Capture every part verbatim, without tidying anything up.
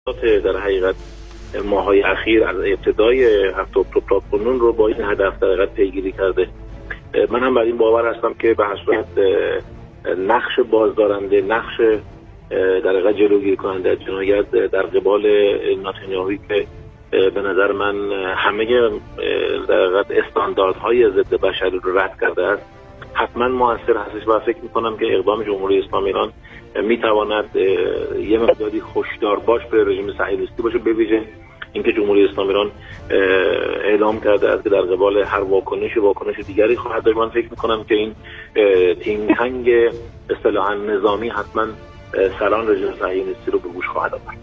در حقیقت ماهای اخیر از ابتدای هفته اکتبر کنون رو با این هدف در حقیقت پیگیری کرده. من هم بر این باور هستم که به هر صورت نقش بازدارنده، نقش در حقیقت جلوگیری کننده از جنایت در قبال نتانیاهویی که به نظر من همه در حقیقت استانداردهای ضد بشری رو رد کرده است، حتما موثر هستش و فکر می‌کنم که اقدام جمهوری اسلامی ایران میتواند یه مقداری خوشدار باش به رژیم صهیونیستی باشه، به ویژه اینکه جمهوری اسلامی ایران اعلام کرده است که در قبال هر واکنش واکنش دیگری خواهد داشت. من فکر می‌کنم که این تینگ تنگ اصطلاحاً نظامی حتما سران رژیم صهیونیستی رو به گوش خواهد آورد.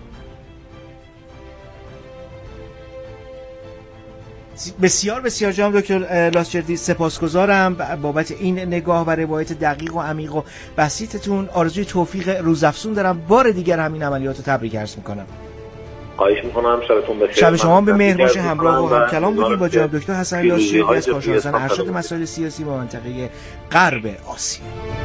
بسیار بسیار جناب دکتر لاسجردی سپاسگزارم بابت این نگاه و روایت دقیق و عمیق و بسیطتون. آرزوی توفیق روزافزون دارم. بار دیگر همین عملیات رو تبریک عرض میکنم. خواهش میکنم. شبتون بخیر. شب شما به مهر باشه. همراه و هم کلام بودیم با جناب دکتر حسن لاسجردی از کارشناسان ارشد مسائل سیاسی و منطقه غرب آسیا.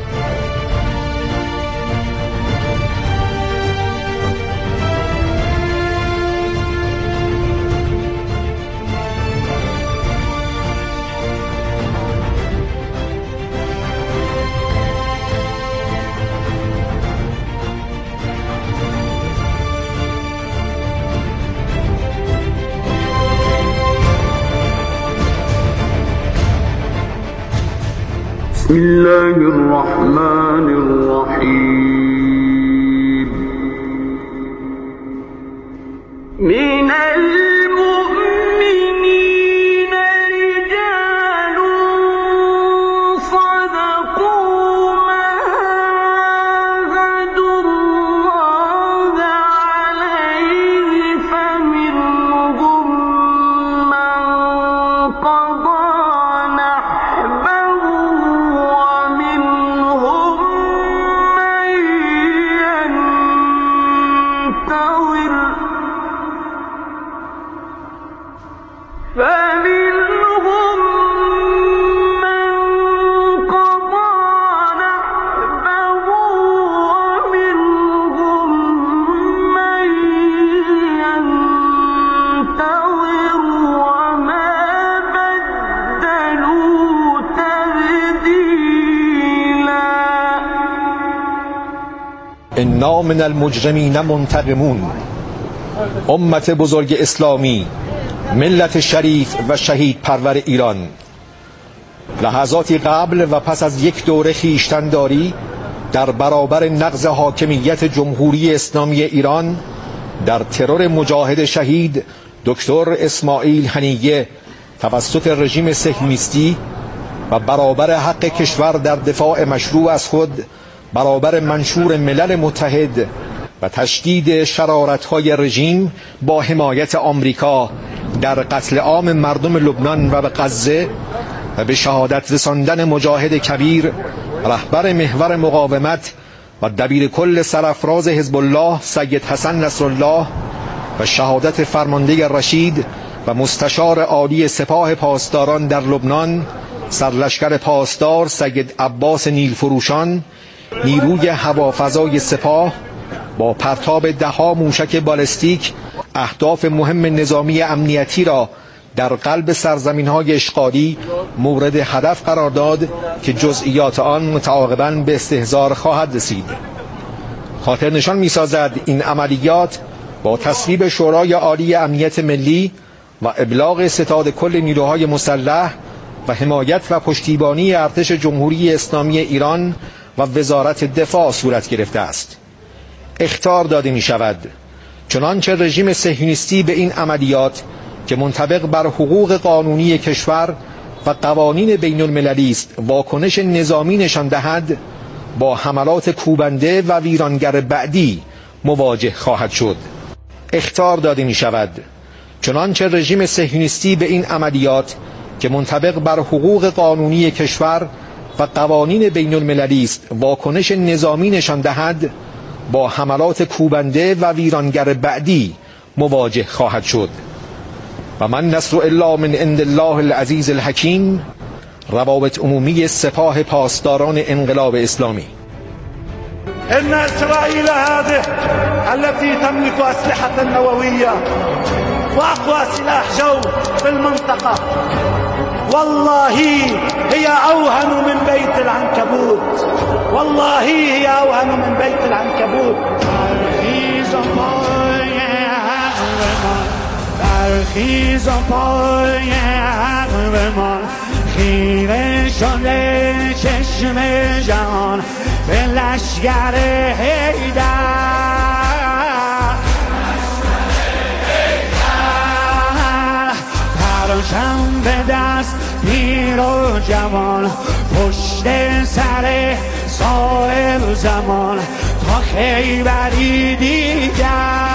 بسم الله الرحمن الرحیم. من المؤمنین رجال صدقوا ما عاهدوا الله علیه فمنهم من قضى انا من المجرمین منتقمون. امت بزرگ اسلامی، ملت شریف و شهید پرور ایران، لحظاتی قبل و پس از یک دوره خویشتن‌داری در برابر نقض حاکمیت جمهوری اسلامی ایران در ترور مجاهد شهید دکتر اسماعیل هنیه توسط رژیم صهیونیستی و برابر حق کشور در دفاع مشروع از خود برابر منشور ملل متحد و تشدید شرارت‌های رژیم با حمایت آمریکا در قتل عام مردم لبنان و به غزه و به شهادت رساندن مجاهد کبیر رهبر محور مقاومت و دبیر کل سرافراز حزب الله سید حسن نصرالله و شهادت فرمانده رشید و مستشار عالی سپاه پاسداران در لبنان سرلشکر پاسدار سید عباس نیلفروشان، نیروی هوافضای سپاه با پرتاب دهها موشک بالستیک اهداف مهم نظامی امنیتی را در قلب سرزمین‌های اشغالی مورد هدف قرار داد که جزئیات آن متعاقباً به استحضار خواهد رسید. خاطر نشان می‌سازد این عملیات با تصویب شورای عالی امنیت ملی و ابلاغ ستاد کل نیروهای مسلح و حمایت و پشتیبانی ارتش جمهوری اسلامی ایران و وزارت دفاع صورت گرفته است. اخطار داده می شود چنانچه رژیم صهیونیستی به این عملیات که منطبق بر حقوق قانونی کشور و قوانین بین المللی است واکنش نظامی نشان دهد، با حملات کوبنده و ویرانگر بعدی مواجه خواهد شد. اخطار داده می شود چنانچه رژیم صهیونیستی به این عملیات که منطبق بر حقوق قانونی کشور و قوانین بین المللی است واکنش نظامی نشان دهد، با حملات کوبنده و ویرانگر بعدی مواجه خواهد شد. و من نصر الا من عند الله العزیز الحکیم. روابط عمومی سپاه پاسداران انقلاب اسلامی. إن إسرائيل هذه التي تملك أسلحة نووية وأقوى سلاح جو في المنطقة والله هي أوهن من بيت العنكبوت، والله هي أوهن من بيت العنكبوت. برخیز و پای حق بمان، برخیز و پای حق بمان، خیره شده چشم جهان به لشگر حیدر، پرچم به دست پیر و جوان، پشت سر صاحب زمان تا خیبری دیگر،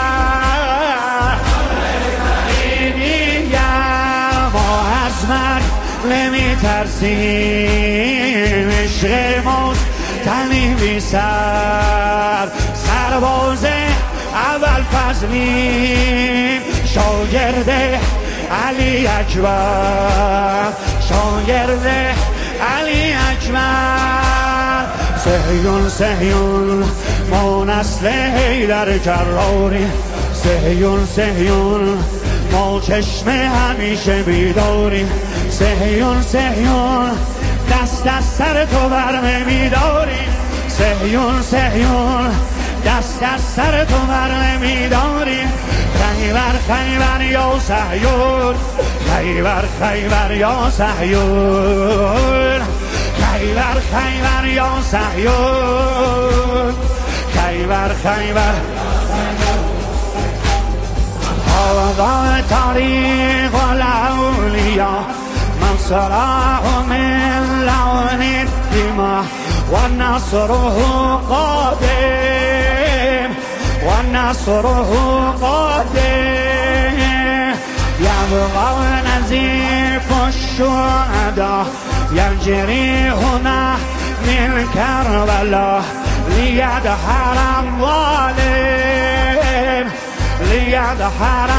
دیگر ما از مرگ نمی ترسیم، عشق موت تنیمی سر، سرباز اول فضلیم، شاگرد علی اکبر، شاگرد علی اکبر. صهیون صهیون ما نسل حیدر کراری، صهیون صهیون ما چشم همیشه بیداریم، صهیون صهیون دست از سر تو بر نمیداریم، صهیون صهیون دست از سر تو بر نمیداریم. خیبر خیبر یا صهیون، خیبر خیبر یا صهیون، خیبر خیبر یا صهیون، خیبر خیبر. آقا تاریخ الاولیا من صلاح من لون الدماء والنصره قادم، والنصره قادم، يبقى نزيف الشهداء يجري هنا من كربلاء ليدحر الظالم، ليدحر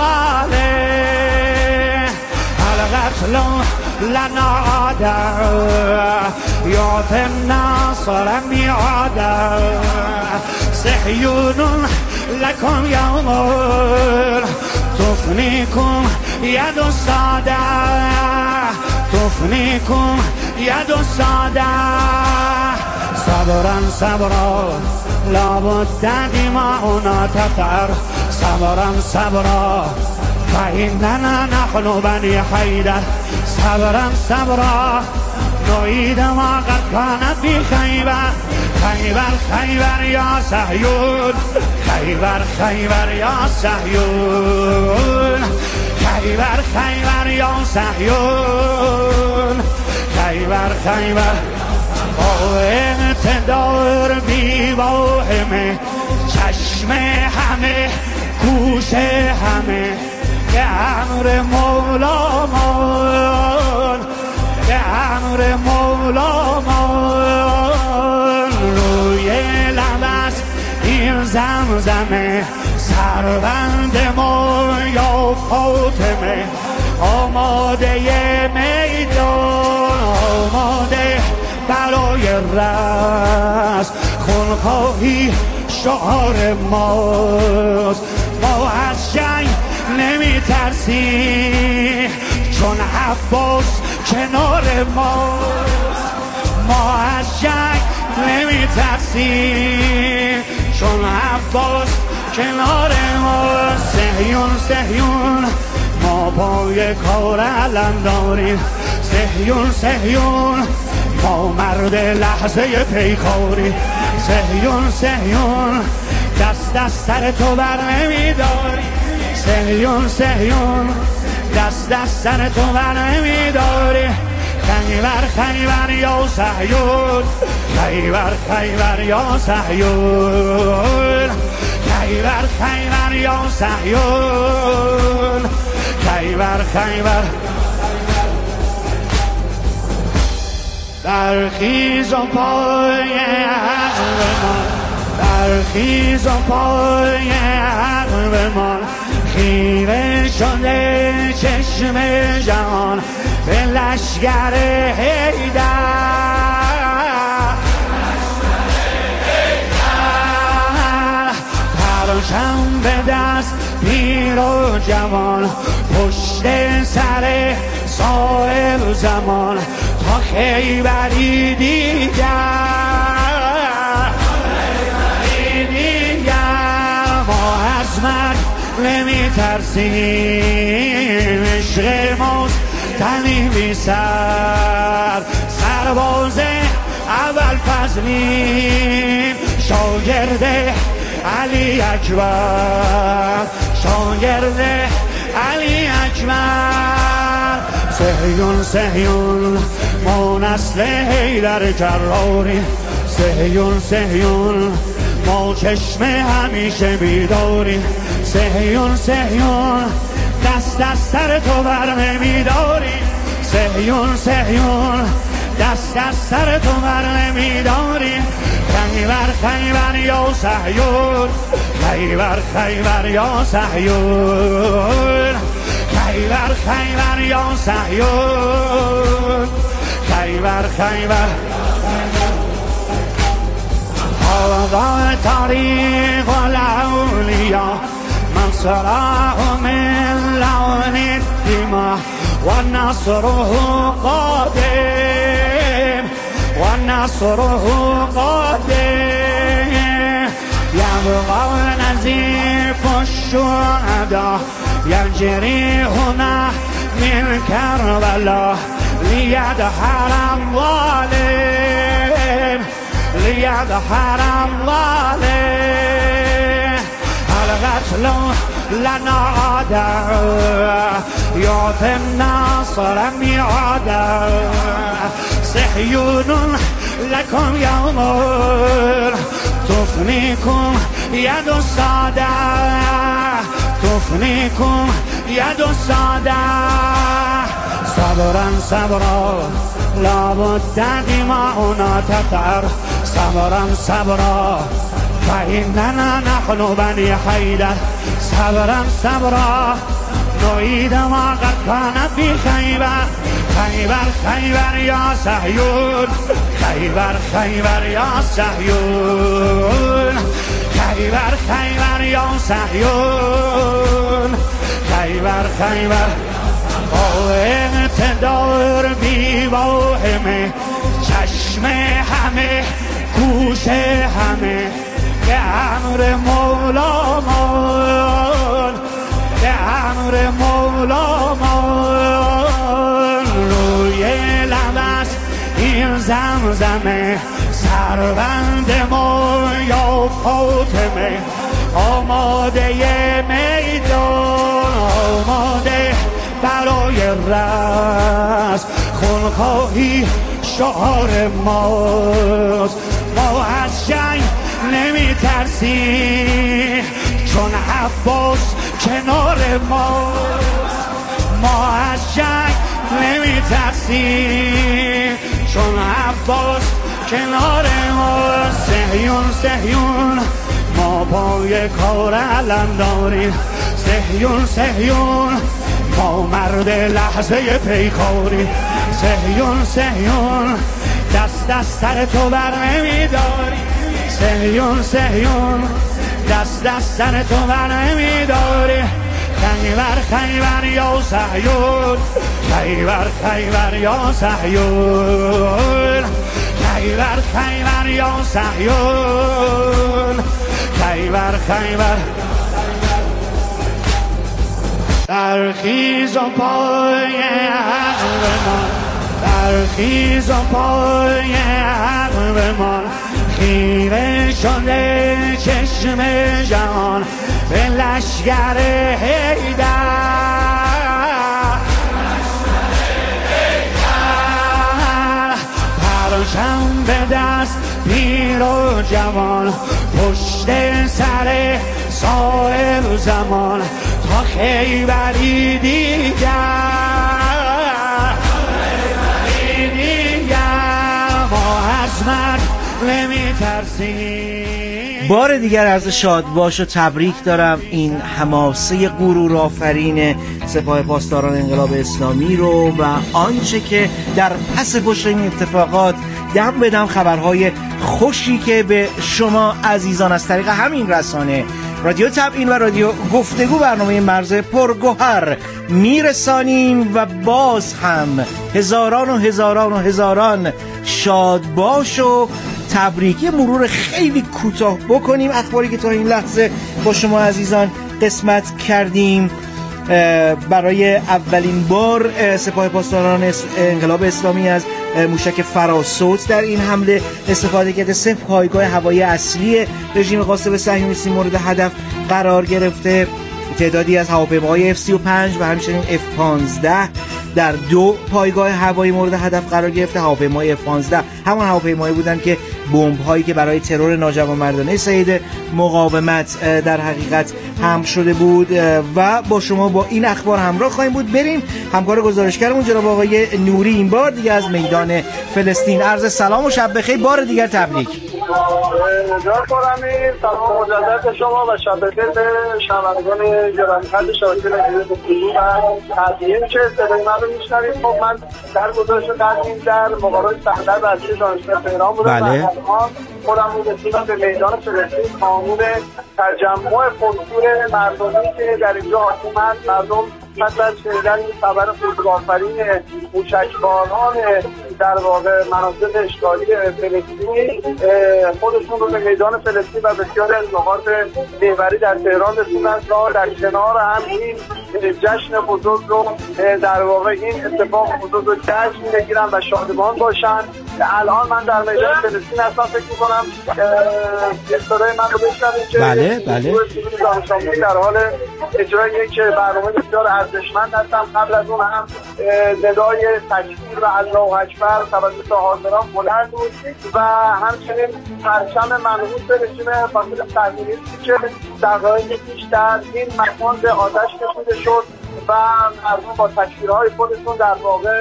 الظالم. القتل لنا عادة يعطي الناصر ميعادا، صهيون لكم يوم تفنيكم يد السادة، تفنيكم يد السادة. صبرا صبرا لابد دماؤنا تثأر، صبرا صبرا فإننا نحن بني حيدر، صبرا صبرا نعيد ما قد كان في خيبر، خيبر خيبر يا صهيون، خيبر خيبر يا صهيون، خيبر خيبر يا صهيون، خيبر خيبر. با اقتدار بی واهمه، چشم همه گوش همه، به امر مولامان، به امر مولامان. روی لب است این زمزمه، سربند ما یا فاطمه، آماده میدان، آماده برای رست، خونخواهی شعار ماست. ما از جنگ نمی ترسیم چون عباس کنار ماست، ما از جنگ نمی ترسیم چون عباس کنار ماست. صهیون صهیون ما پای کار علم داریم، صهیون صهیون ما مرد لحظه پیکاری، صهیون صهیون دست از سر تو بر نمیداری، صهیون صهیون دست از سر تو بر نمیداری. خیبر خیبر یا صهیون، خیبر خیبر یا صهیون، خیبر خیبر یا صهیون، خیبر خیبر. برخیز و پای حق بمان، برخیز و پای حق بمان، خیره شده چشم جهان به لشگر حیدر، پرچم به دست پیر و جوان، پشت سر صاحب زمان، تا خیبری دیگر دیگر ما از مرگ نمی ترسیم، عشق ماست تنی بی سر، سرباز اول فضلیم، شاگرد علی اکبر، شاگرد علی اکبر. صهیون صهیون ما نسل حیدر کراری، صهیون صهیون ما چشم همیشه بیداری، صهیون صهیون دست از سر تو بر نمیداری، صهیون صهیون دست از سر تو بر نمیداری. خیبر خیبر یا صهیون، خیبر خیبر یا صهیون، خیبر خیبر یا صهیون، خیبر خیبر. هذا طريق الأولياء من سراه من لون الدماء، والنصره قادم والنصره قادم. يبقى نزيف الشهداء يجري هنا من كربلاء، ليدحر الظالم ليدحر الظالم. القتل لنا عادة يعطي الناصر ميعادا، صهيون لكم يوم تفنيكم يد السادة، تفنيكم يد السادة. صبرا صبرا لابد دماؤنا تطهر، صبرا صبرا فإننا نحن بني حيدر، صبرا صبرا نعيد ما قد كان في خيبر. خيبر خيبر يا صهيون، خيبر خيبر يا صهيون، خيبر خيبر يا صهيون، خيبر خيبر. اقتدار بی واهمه، چشم همه گوش همه، به امر مولامان، به امر مولامان. روی لب است این زمزمه، سربند ما یا فاطمه، آماده میدان، آماده برای رست، خونخواهی شعار ماست. ما از جنگ نمی ترسیم چون عباس کنار ماست، ما از جنگ نمی ترسیم چون عباس کنار ماست. صهیون صهیون ما پای کار علم داریم، صهیون صهیون ما مرد لحظه پیکاری، صهیون صهیون دست از سر تو بر نمیداری، صهیون صهیون دست از سر تو بر نمیداری. خیبر خیبر یا صهیون، خیبر خیبر یا صهیون، خیبر خیبر یا صهیون، خیبر خیبر. در خیز و پای عقبمان، در خیز و پای عقبمان، خیره شده چشم جهان به لشگر حیدر، پرچم به دست پیر و جوان، پشت سر صاحب زمان، تا خیبری دیگر خیبری دیگر ما از مرگ نمی ترسیم. بار دیگر عرض شاد باش و تبریک دارم این حماسه غرور آفرین سپاه پاسداران انقلاب اسلامی رو و آنچه که در پس پشت این اتفاقات دم به دم خبرهای خوشی که به شما عزیزان از طریق همین رسانه رادیو تبیین و رادیو گفتگو برنامه مرز پرگوهر میرسانیم و باز هم هزاران و هزاران و هزاران شاد باش و تبریکی مرور خیلی کوتاه بکنیم اخباری که تا این لحظه با شما عزیزان قسمت کردیم. برای اولین بار سپاه پاسداران انقلاب اسلامی از موشک فراسوت در این حمله استفاده کرده. سه پایگاه هوایی اصلی رژیم غاصب صهیونیستی مورد هدف قرار گرفته. تعدادی از هواپیماهای اف سی و پنج و همچنین اف پانزده در دو پایگاه هوایی مورد هدف قرار گرفته. هواپیمای اف پانزده همان هواپیمایی بودند که بمب هایی که برای ترور ناجوانمردانه سید مقاومت در حقیقت هم شده بود و با شما با این اخبار همراه خواهیم بود. بریم همکار گزارشگرمون جناب آقای نوری این بار دیگه از میدان فلسطین. عرض سلام و شب بخیر، بار دیگر تبریک. نجات خورمی، سلام مجدد شما و شب بخیر به شنوندگان گرامی قدر شبکه گفتگو و تبیین که صدای من رو میشنوید. خب من در گزارش قدیم در مقابل صحنه بچه دانشگاه تهران بودم. بله. خودم رو رسیدم به میدان فلسطین. قانون تجمع پرشور مردمی که در اینجا حاکم هست، مردم پس از شنیدن این خبر خودآفرین موشکباران در واقع مناطق اشغالی فلسطینی خودشون رو به میدان فلسطین و بسیاری از نقاط محوری در تهران رسوندن تا در کنار هم این جشن بزرگ رو در واقع این اتفاق بزرگ رو جشن بگیرن و شادمان باشن. الان من در میدان فلسطین هستم. فکر می‌کنم صدای من رو بشنوید که بله بله دانش آموزی در حال اجرای یک برنامه بسیار ارزشمند هستم. قبل از اون هم ندای تکبیر و الله اکبر توسط حاضران بلند بود و همچنین پرچم منحوس به رژیم غاصب صهیونیستی که دقایق پیش در این مکان به آتش کشیده شد و مردم با تکبیرهای خودشون در واقع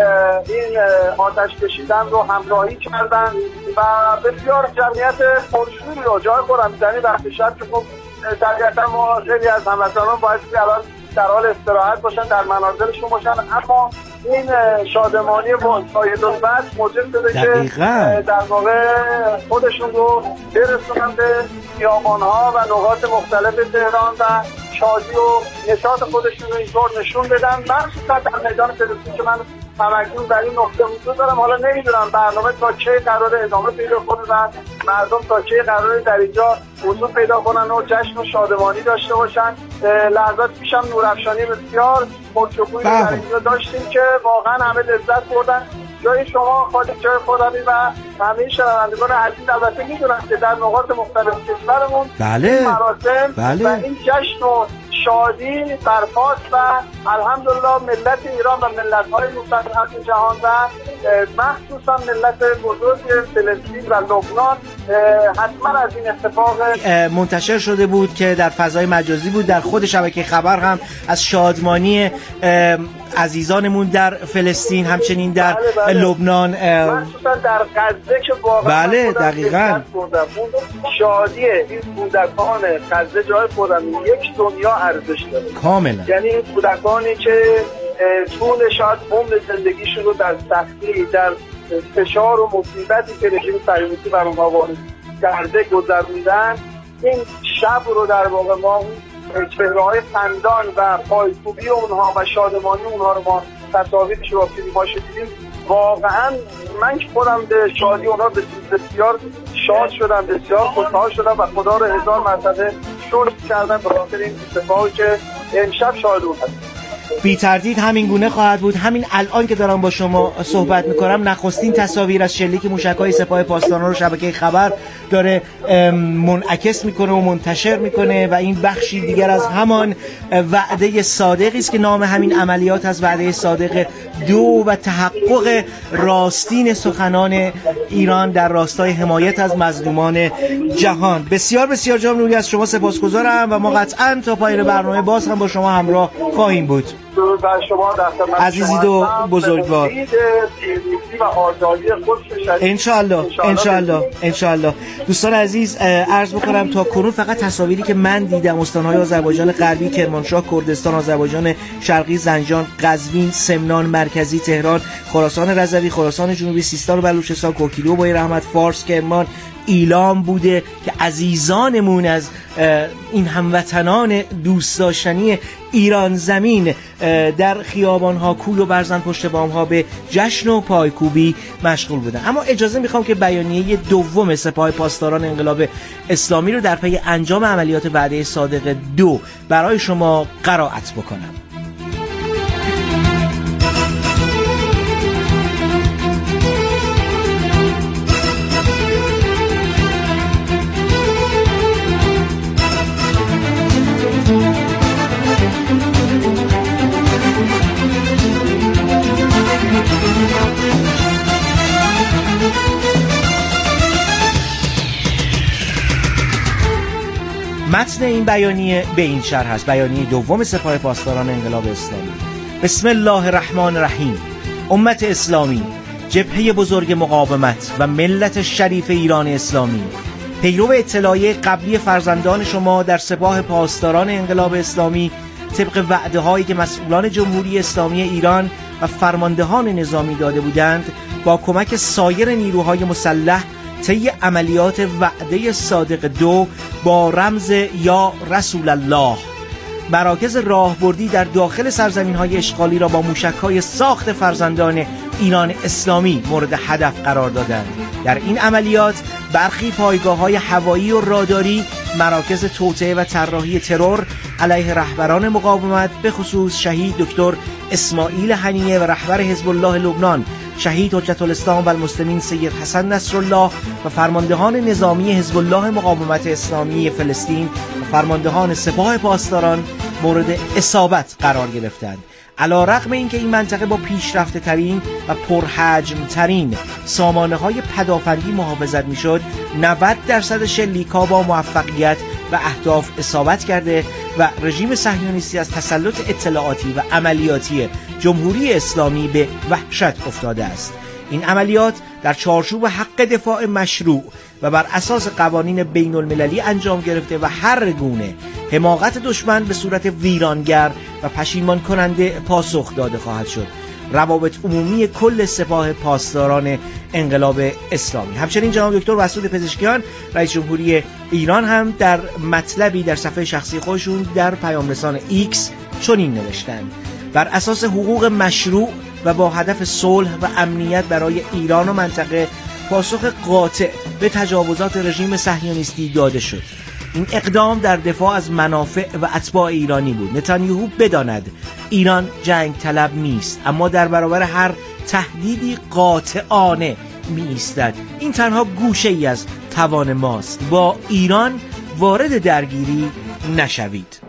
این آتش کشیدن رو همراهی کردن و بسیار جمعیت پرشوری رو جای خرمیزنی وقت شب که خب طبیعتا ما خیلی از هموطنان باید که الان در حال استراحت باشن، در منازلشون باشن، اما این شادمانی با ساید الوقت موجب شده که در واقع خودشون رو برسونن به خیابان‌ها و نقاط مختلف تهران و شادی و نشاط خودشون رو اینطور نشون بدن. مخصوصا در میدان فلسطین که من تمکن در این نقطه حضور دارم. حالا نمیدونم برنامه تا کی قرار ادامه پیدا کنه و مردم تا کی قرار در اینجا حضور پیدا کنن و جشن و شادمانی داشته باشن. لحظات پیشم نورافشانی بسیار پرشکوهی در اینجا داشتیم که واقعا همه لذت بردن. جای شما خالی، جای خودمی و همه شنوندگان عزیز البته میدونن که در نقاط مختلف کشورمون بله. این مراسم بله. و این جشن و شادی برپاست و الحمدلله ملت ایران و ملت‌های مستضعف جهان و مخصوصا ملت بزرگ فلسطین و لبنان حتما از این اتفاق منتشر شده بود که در فضای مجازی بود، در خود شبکه خبر هم از شادمانی عزیزانمون در فلسطین، همچنین در بله بله. لبنان، مخصوصا در غزه که واقعا بله دقیقاً شادی این کودکان غزه جای خودم یک دنیا ارزش داره کاملا. یعنی این کودکانی که طول شاید عمر زندگیشون رو در سختی، در فشار و مصیبتی که رژیم صهیونیستی بر اونها وارد کرده گذروندن، این شب رو در واقع ما چهره‌های خندان و پایکوبی اونها و شادمانی اونها رو ما تصاویرش رو فیلم‌ها دیدیم. واقعا من که خودم به شادی اونها بسیار شاد شدم، بسیار خوشحال شدم و خدا رو هزار مرتبه شکر کردم به خاطر این اتفاقی که امشب شاهد اون هستم. بی تردید همین گونه خواهد بود. همین الان که دارم با شما صحبت میکنم نخستین تصاویر از شلیک موشک‌های سپاه پاسداران رو شبکه خبر داره منعکس میکنه و منتشر میکنه و این بخشی دیگر از همان وعده صادقی است که نام همین عملیات از وعده صادق دو و تحقق راستین سخنان ایران در راستای حمایت از مظلومان جهان. بسیار بسیار جناب نوری از شما سپاسگزارم و ما قطعاً تا پایان برنامه باز هم با شما همراه خواهیم بود. عزیزید و بزرگوار. انشالله انشالله انشالله. دوستان عزیز عرض بکنم تا کنون فقط تصاویری که من دیدم استان‌های آذربایجان غربی، کرمانشاه، کردستان، آذربایجان شرقی، زنجان، قزوین، سمنان، مرکزی، تهران، خراسان رضوی، خراسان جنوبی، سیستان و بلوچستان، کوکیلو، بوی رحمت، فارس، کرمان، ایلام بوده که عزیزانمون از این هموطنان دوست داشتنی ایران زمین در خیابان‌ها، کوی و برزن پشت بام‌ها به جشن و پایکوبی مشغول بودن. اما اجازه میخوام که بیانیه دوم سپاه پاسداران انقلاب اسلامی رو در پی انجام عملیات وعده صادق دو برای شما قرائت بکنم. متن این بیانیه به این شرح است. بیانیه دوم سپاه پاسداران انقلاب اسلامی. بسم الله الرحمن الرحیم. امت اسلامی، جبهه بزرگ مقاومت و ملت شریف ایران اسلامی، پیرو اطلاعیه قبلی فرزندان شما در سپاه پاسداران انقلاب اسلامی طبق وعده هایی که مسئولان جمهوری اسلامی ایران و فرماندهان نظامی داده بودند، با کمک سایر نیروهای مسلح طی عملیات وعده صادق دو با رمز یا رسول الله مراکز راهبردی در داخل سرزمین‌های اشغالی را با موشک‌های ساخت فرزندان ایران اسلامی مورد هدف قرار دادند. در این عملیات برخی پایگاه‌های هوایی و راداری، مراکز توطئه و طراحی ترور علیه رهبران مقاومت، به خصوص شهید دکتر اسماعیل هنیه و رهبر حزب الله لبنان، شهید حجت الاسلام و المسلمین سید حسن نصرالله و فرماندهان نظامی حزب الله مقاومت اسلامی فلسطین و فرماندهان سپاه پاسداران مورد اصابت قرار گرفتند. علی رغم اینکه این منطقه با پیشرفته ترین و پرحجم ترین سامانه های پدافندی محافظت می شد، نود درصد شلیک‌ها با موفقیت و اهداف اصابت کرده و رژیم صهیونیستی از تسلط اطلاعاتی و عملیاتی جمهوری اسلامی به وحشت افتاده است. این عملیات در چارچوب حق دفاع مشروع و بر اساس قوانین بین المللی انجام گرفته و هر گونه حماقت دشمن به صورت ویرانگر و پشیمان کننده پاسخ داده خواهد شد. روابط عمومی کل سپاه پاسداران انقلاب اسلامی. همچنین جناب دکتر مسعود پزشکیان رئیس جمهوری ایران هم در مطلبی در صفحه شخصی خودشون در پیام رسان ایکس چنین نوشتند: بر اساس حقوق مشروع و با هدف صلح و امنیت برای ایران و منطقه پاسخ قاطع به تجاوزات رژیم صهیونیستی داده شد. این اقدام در دفاع از منافع و اتباع ایرانی بود. نتانیاهو بداند ایران جنگ طلب نیست، اما در برابر هر تهدیدی قاطعانه می ایستد. این تنها گوشه ای از توان ماست. با ایران وارد درگیری نشوید.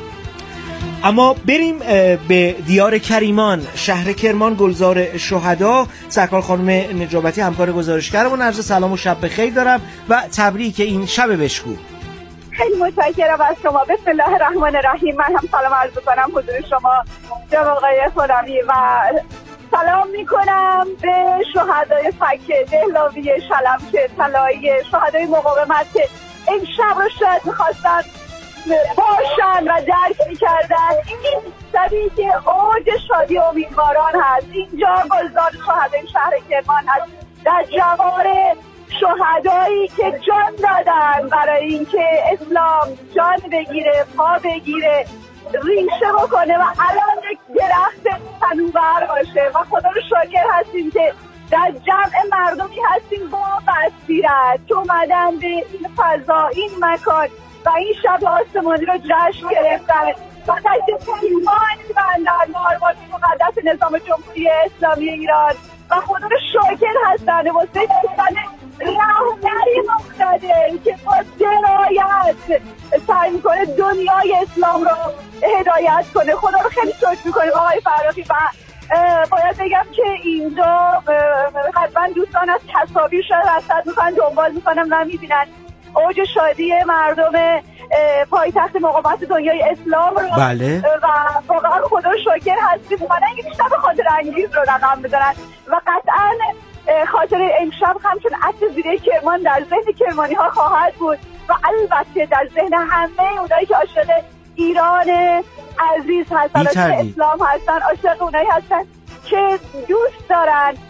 اما بریم به دیار کریمان، شهر کرمان، گلزار شهدا. سرکار خانم نجابتی همکار گزارشگرمون، عرض سلام و شب بخیر دارم و تبریک این شب بشکوه. خیلی متشکرم از شما. بسم الله الرحمن الرحیم. من هم سلام عرض می‌کنم حضور شما جناب آقای خرمی و سلام میکنم به شهدای فک دهلاوی شلمچه طلایی، شهدای مقاومت که امشب رو شاید میخواستن باشن و درک میکردن. این شبی که اوج شادی و امیدواران هست. اینجا گلزار شهدای شهر کرمان هست، در جوار شهدایی که جان دادن برای اینکه اسلام جان بگیره، پا بگیره، ریشه بکنه و الان یک درخت تنوبر باشه. و خدا رو شاکر هستیم که در جمع مردمی هستیم با بصیرت که اومدن به این فضا، این مکان و این شب آسمانی رو جشن گرفتن و تشریف ایمان بندن مارمات مقدس نظام جمهوری اسلامی ایران و خدا رو شاکر هستن واسه داشتن رهبری مقتدر که با درایت سعی میکنه دنیای اسلام رو هدایت کنه. خدا رو خیلی شکر میکنیم آقای فراخی. و باید بگم که اینجا حتما دوستان از تصاویر شاید رصد میکنن، دنبال میکنن و میبینن اوج شادی مردم پایتخت مقاومت دنیای اسلام رو. بله. و واقعا خدا رو شاکر هستیم اومدن یک شب خاطر انگیز رو رقم بزنن و قطعا خاطر امشب همچون عطر زیره کرمان در ذهن کرمانی ها خواهد بود و البته در ذهن همه اونایی که عاشق ایران عزیز هستن، عاشق اسلام هستن، عاشق اونایی هستن که دوست دارن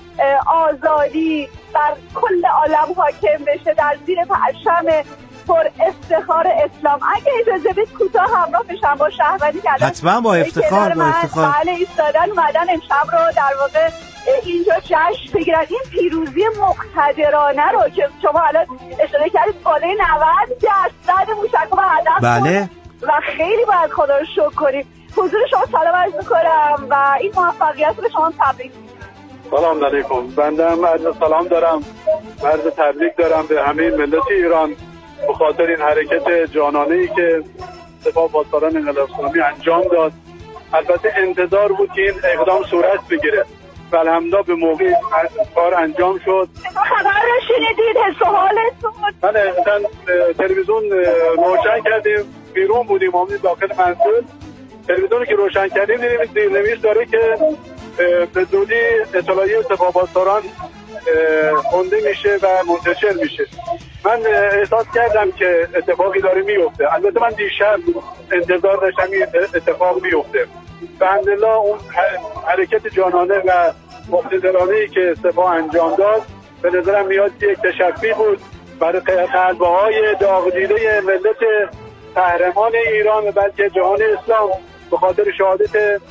آزادی در کل عالم حاکم بشه در زیر پرچم پر افتخار اسلام. اگه اجازه بدید کوتاه همراه بشم با شهروندی که حتما با افتخار با افتخار بله ایستادن اومدن امشب رو در واقع اینجا جشن بگیرن این پیروزی مقتدرانه رو که شما الان اشاره کردید بالای نود درصد موشک و هدف بله و خیلی باید خدا رو شکر کنیم. حضور شما سلام عرض می‌کنم و این موفقیت رو شما تبریک میگم. سلام علیکم. بنده هم عرض سلام دارم، عرض تبریک دارم به همه ملت ایران به خاطر این حرکت جانانه‌ای که سپاه پاسداران انقلاب اسلامی انجام داد. البته انتظار بود که این اقدام صورت بگیره و الحمدلله به موقع کار انجام شد. خبر رو شنیدید؟ حس و حالتون؟ بله، مثلا تلویزیون روشن کردیم، بیرون بودیم، آمدیم داخل منزل، تلویزیونی که روشن کردیم دیدیم زیرنویس داره که به زودی اطلاعیه سپاه پاسداران خونده میشه و منتشر میشه. من احساس کردم که اتفاقی داره میفته. البته من دیشب انتظار داشتم این اتفاق بیفته. الحمدلله اون حرکت جانانه و مقتدرانه‌ای که سپاه انجام داد به نظرم میاد یک تشفی بود برای قلب‌های داغ‌دیده ملت قهرمان ایران و بلکه جهان اسلام به خاطر شهادت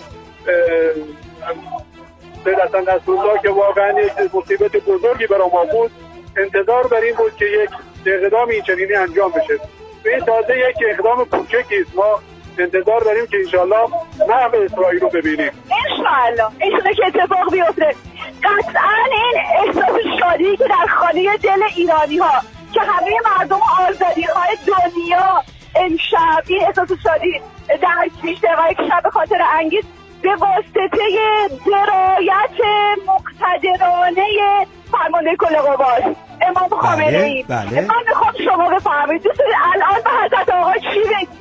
سید حسن نصرالله که واقعا یک مصیبت بزرگی برای ما بود. انتظار بر این بود که یک اقدام این چنینی انجام بشه. به این تازه یک اقدام کوچکی است. ما انتظار داریم که انشالله محو اسرائیل رو ببینیم. انشالله انشالله که اتفاق بیفته. قطعا این احساس شادی که در خانه دل ایرانی ها که همه مردم آزادی های دنیا امشب این احساس شادی در پیش دقایق شب خاطر انگیز به واسطه درایت مقتدرانه فرمانده کل قوات امام خامنه‌ای. بله بله. من میخوام شما بفرمایید دوست الان به حضرت آقا چی بگید؟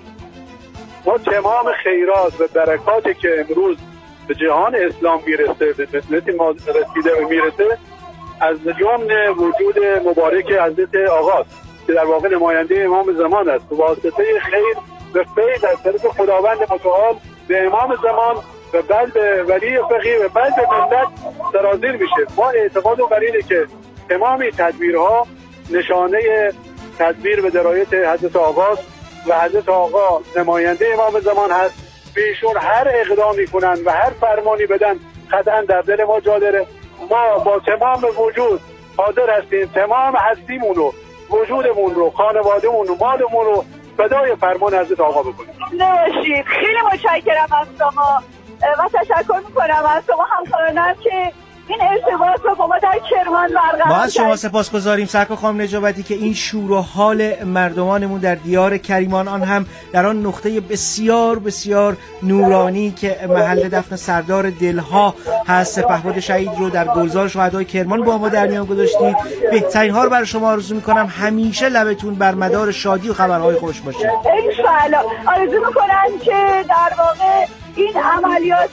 ما تمام خیرات و برکاتی که امروز به جهان اسلام میرسه، به ملت ما رسیده و میرسه، از جمله وجود مبارک حضرت آقاست که در واقع نماینده امام زمان است. به واسطه خیر و فیض از طرف خداوند متعال به امام زمان و بعد به ولی فقیه و بعد به ملت سرازیر میشه. ما اعتقاد بر اینه که تمامی تدبیرها نشانه تدبیر و درایت حضرت آقاست و حضرت آقا نماینده امام زمان هست. بیشون هر اقدامی کنن و هر فرمانی بدن قطعا در دل ما جا داره. ما با تمام وجود حاضر هستیم تمام هستیمون رو، وجودمون رو، خانوادهمون رو، مالمون رو فدای فرمان حضرت آقا بکنیم. نوشید. خیلی متشکرم از شما و تشکر میکنم از شما همکارانم که این ارتباط رو با ما در کرمان برقرار ما از شما سپاسگزاریم سرکار خانم نجابتی که این شور و حال مردمانمون در دیار کریمان، آن هم در آن نقطه بسیار بسیار نورانی که محل دفن سردار دلها هست، سپهبد شهید رو در گلزار شهدای کرمان با ما در میان گذاشتید. بهترین ها رو برای شما آرزو میکنم. همیشه لبتون بر مدار شادی و خبرهای خوش باشه. انشاءالله. آرزو میکنم که در واقع این عملیات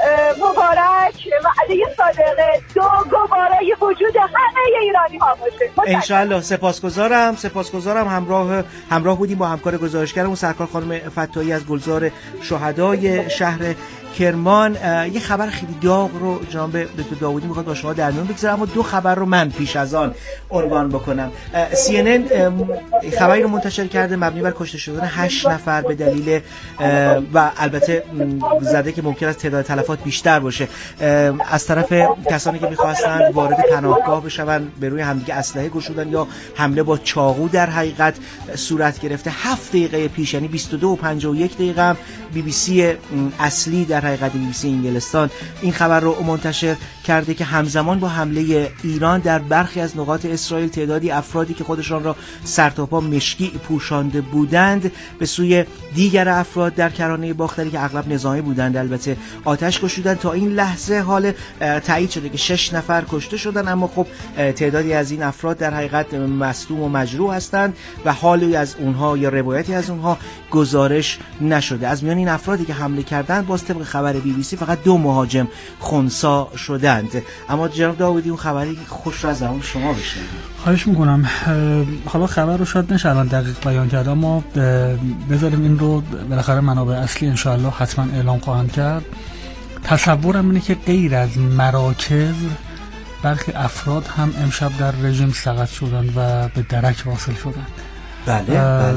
مبارک وعده صادقه دو گوارای وجود همه ایرانی ها باشه. انشالله. سپاسگزارم سپاسگزارم همراه همراه بودیم با همکار گزارشگرمون سرکار خانم فتاحی از گلزار شهدای شهر کرمان. یه خبر خیلی داغ رو جناب دکتر داوودی میخواد با شما در میون بگذارم، اما دو خبر رو من پیش از آن عنوان بکنم. سی ان ان خبری رو منتشر کرده مبنی بر کشته شدن هشت نفر به دلیل و البته زده که ممکن است تعداد تلفات بیشتر باشه از طرف کسانی که می‌خواستن وارد پناهگاه بشن، به روی همدیگه اسلحه گشودن یا حمله با چاقو در حقیقت صورت گرفته. هفت دقیقه پیش یعنی بیست و دو و پنجاه و یک دقیقه هم بی بی سی اصلی در حقیقت بی بی سی انگلستان این خبر رو منتشر کرده که همزمان با حمله ایران در برخی از نقاط اسرائیل تعدادی افرادی که خودشان را سرتاپا مشکی پوشانده بودند به سوی دیگر افراد در کرانه باختری که اغلب نظامی بودند البته آتش کشیدند. تا این لحظه حال تایید شده که شش نفر کشته شدن، اما خب تعدادی از این افراد در حقیقت مصدوم و مجروح هستند و حالی از اونها یا روایتی از اونها گزارش نشده. از میان این افرادی که حمله کردند باز طبق خبر بی بی سی فقط دو مهاجم خنثی شدند. اما جناب داوودی اون خبری خوش را از زبان شما بشنویم. خواهش میکنم. حالا خبر رو شاید نشه الان دقیق بیان کرد، اما بذاریم این رو بالاخره منابع اصلی انشاءالله حتما اعلام خواهند کرد. تصورم اینه که غیر از مراکز برخی افراد هم امشب در رژیم سقط شدند و به درک واصل شدند. بله, بله.